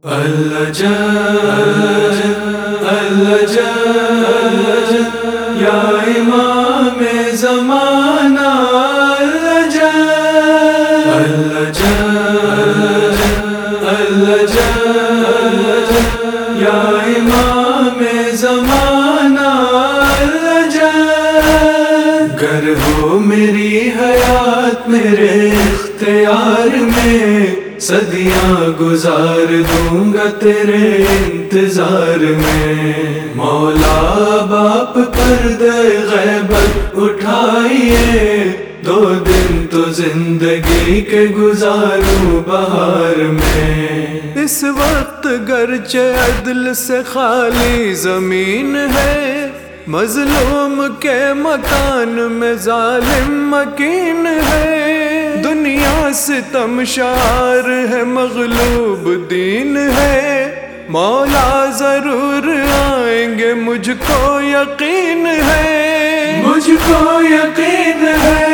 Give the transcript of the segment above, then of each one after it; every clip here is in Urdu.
اللجج یا امام زمانہ اللجج یا امام زمانہ گر ہو میری حیات میرے اختیار میں صدیاں گزار دوں گا تیرے انتظار میں مولا باپ پردہ غیبت اٹھائیے دو دن تو زندگی کے گزاروں بہار میں اس وقت گرچہ عدل سے خالی زمین ہے مظلوم کے مکان میں ظالم مکین ہے دنیا ستم شار ہے مغلوب دین ہے مولا ضرور آئیں گے مجھ کو یقین ہے مجھ کو یقین ہے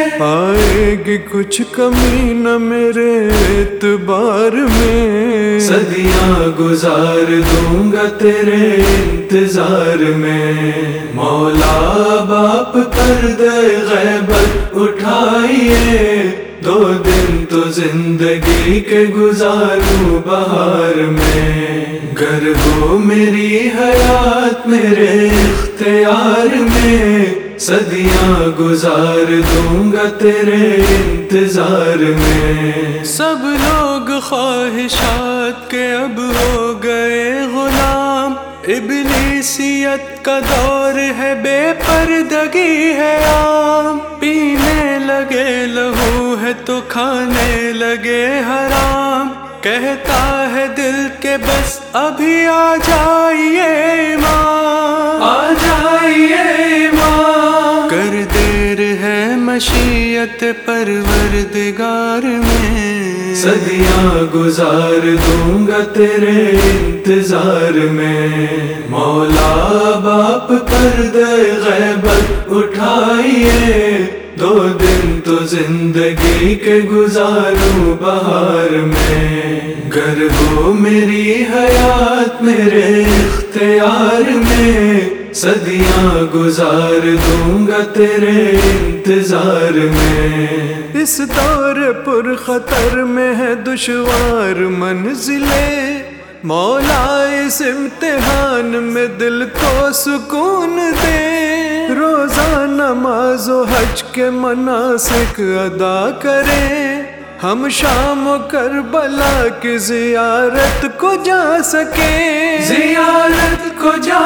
آئے گی کچھ کمی نہ میرے اعتبار میں صدیاں گزار دوں گا تیرے انتظار میں مولا باپ پردہ غیبت اٹھائیے دو دن تو زندگی کے گزاروں بہار میں گر ہو میری حیات میرے اختیار میں صدیاں گزار دوں گا تیرے انتظار میں سب لوگ خواہشات کے اب ہو گئے غلام ابلیسیت کا دور ہے بے پردگی ہے عام پینے لگے لہو ہے تو کھانے لگے حرام کہتا ہے دل کے بس ابھی آ جائیے امام آ جائیے امام کر دیر ہے مشیت پروردگار میں صدیاں گزار دوں گا تیرے انتظار میں مولا باپ پردہ غیبت اٹھائیے دو دن تو زندگی کے گزاروں بہار میں گر ہو میری حیات میرے اختیار میں صدیاں گزار دوں گا تیرے انتظار میں اس دور پر خطر میں ہے دشوار منزلیں مولا اس امتحان میں دل کو سکون دے روزہ نماز و حج کے مناسک ادا کریں ہم شام و کربلا کی زیارت کو جا سکیں زیارت کو جا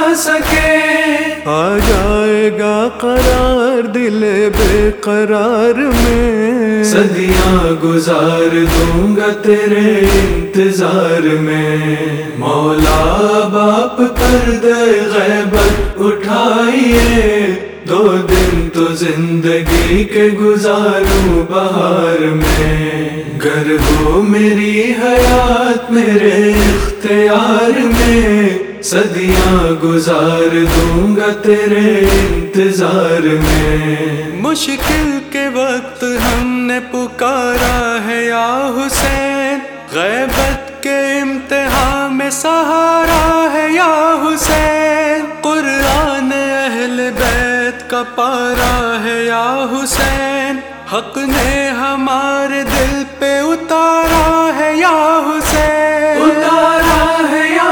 سکیں آ جائے گا قرار دل بے قرار میں صدیاں گزار دوں گا تیرے انتظار میں مولا باپ پردہ غیبت اٹھائیے دو دن تو زندگی کے گزاروں بہار میں گر ہو میری حیات میرے اختیار میں صدیاں گزار دوں گا تیرے انتظار میں مشکل کے وقت ہم نے پکارا ہے یا حسین غیبت کے امتحان میں سہارا ہے یا حسین قرآن اہل بیت کا پارا ہے یا حسین حق نے ہمارے دل پہ اتارا ہے یا حسین اتارا ہے یا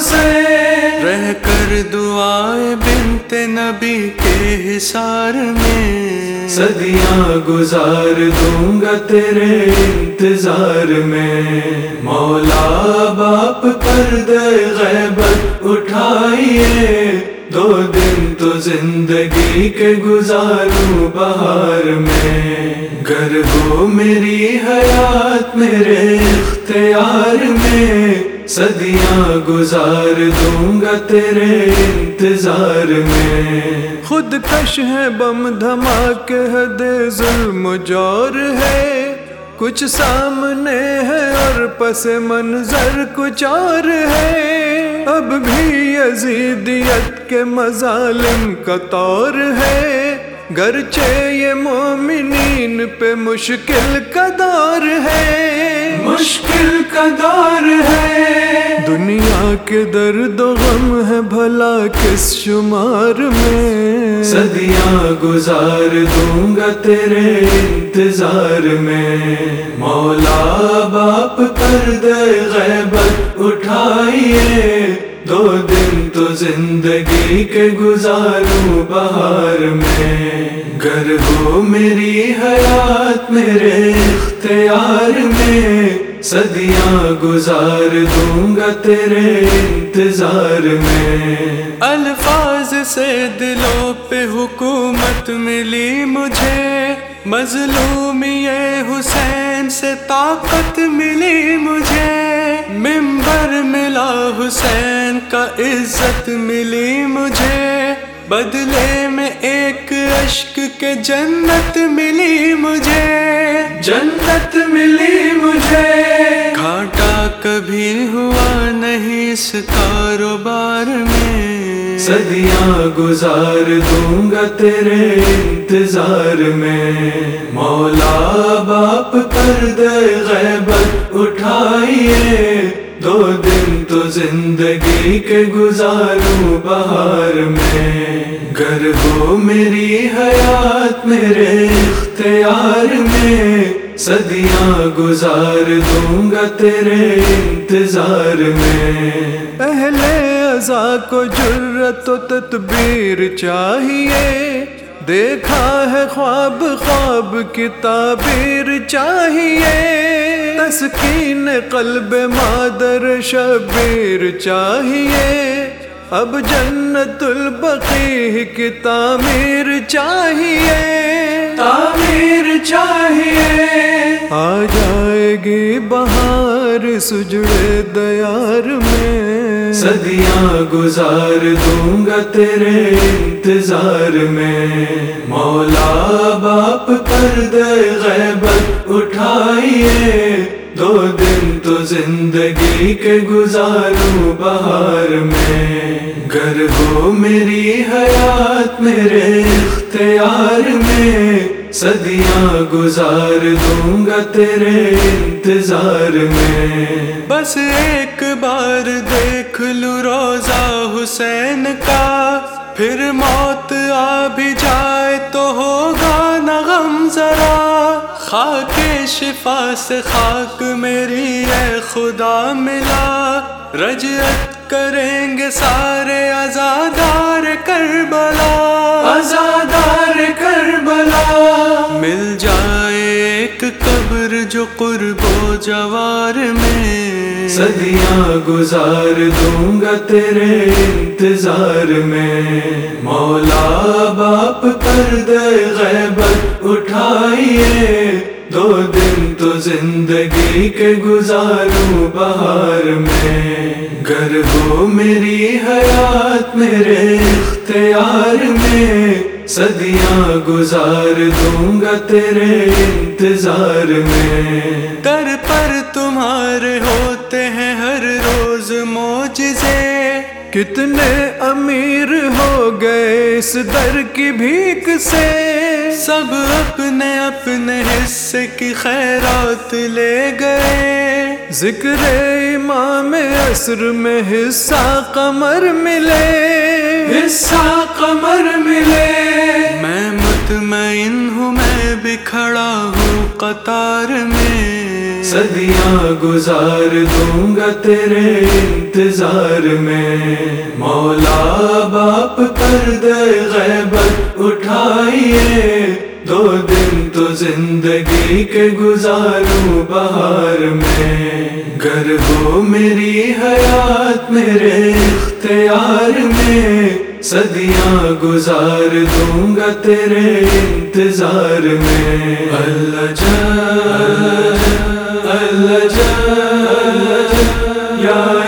حسین رہ کر دعائیں بنت نبی کے حصار میں صدیاں گزار دوں گا تیرے انتظار میں مولا باپ پردہ غیبت اٹھائیے دو دن تو زندگی کے گزاروں بہار میں گر ہو میری حیات میرے اختیار میں صدیاں گزار دوں گا تیرے انتظار میں خود کش ہے بم دھماکے حد ظلم و جور ہے کچھ سامنے ہے اور پس منظر کچھ اور ہے اب بھی یزیدیت کے مظالم کا طور ہے گرچہ یہ مومنین پہ مشکل کا دور ہے مشکل کا دور ہے کہ درد و غم ہے بھلا کس شمار میں، صدیاں گزار دوں گا تیرے انتظار میں۔ مولا باپ پردہ غیبت اٹھائیے، 2 دن تو زندگی کے گزاروں بہار میں۔ گر ہو میری حیات میرے اختیار میں، صدیاں گزار دوں گا تیرے انتظار میں۔ الفاظ سے دلوں پہ حکومت ملی مجھے، مظلومی حسین سے طاقت ملی مجھے، منبر ملا حسین کا عزت ملی مجھے، بدلے میں ایک اشک کے جنت ملی مجھے، جنت ملی مجھے۔ گھاٹا کبھی ہوا نہیں اس کاروبار میں، صدیاں گزار دوں گا تیرے انتظار میں۔ مولا باپ پردہ غیبت اٹھائیے، 2 دن تو زندگی کے گزاروں بہار میں۔ گر ہو میری حیات میرے اختیار میں، صدیاں گزار دوں گا تیرے انتظار میں۔ اہل عزا کو جرأت و تدبیر چاہیے، دیکھا ہے خواب خواب کی تعبیر چاہیے، تسکین قلب مادر شبیر چاہیے، اب جنت البقیع کی تعمیر چاہیے، تعمیر چاہیے۔ آ جائے گی بہار سجڑے دیار میں، صدیاں گزار دوں گا تیرے انتظار میں۔ مولا باپ پردہ غیبت اٹھائیے، 2 دن تو زندگی کے گزاروں بہار میں۔ گر ہو میری حیات میرے اختیار میں، صدیاں گزار دوں گا تیرے انتظار میں۔ بس ایک بار دیکھ لوں روضہ حسین کا، پھر موت آ بھی جائے تو ہوگا نہ غم ذرا، خاک شفا سے خاک میری اے خدا ملا، رجعت کریں گے سارے عزادار کربلا، عزادار کربلا۔ مل جائے ایک قبر جو قرب و جوار میں، صدیاں گزار دوں گا تیرے انتظار میں۔ مولا باپ پردہ غیبت اٹھائیے، 2 دن تو زندگی کے گزاروں بہار میں۔ گر ہو میری حیات میرے اختیار میں، صدیاں گزار دوں گا تیرے انتظار میں۔ در پر تمہارے ہوتے ہیں ہر روز معجزے، کتنے امیر ہو گئے اس در کی بھیک سے، سب اپنے اپنے حصے کی خیرات لے گئے، ذکر امام عصر میں حصہ قمر ملے، حصہ قمر ملے۔ میں مطمئن ہوں میں بھی کھڑا ہوں قطار میں، صدیاں گزار دوں گا تیرے انتظار میں۔ مولا باپ پردہ غیبت اٹھائیے، 2 دن تو زندگی کے گزاروں بہار میں۔ گر ہو میری حیات میرے اختیار میں، صدیاں گزار دوں گا تیرے انتظار میں۔ اللہ جا اللہ جا یا